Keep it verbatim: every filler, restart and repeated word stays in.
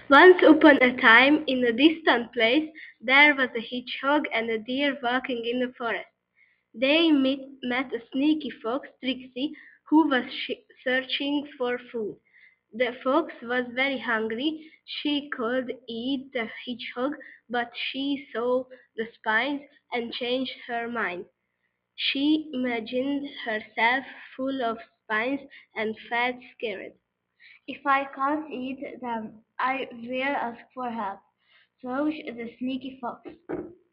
Once upon a time, in a distant place, there was a hedgehog and a deer walking in the forest. They met, met a sneaky fox, Trixie, who was sh- searching for food. The fox was very hungry. She could eat the hedgehog, but she saw the spines and changed her mind. She imagined herself full of spines and felt scared. If I can't eat them, I will ask for help, thought the sneaky fox.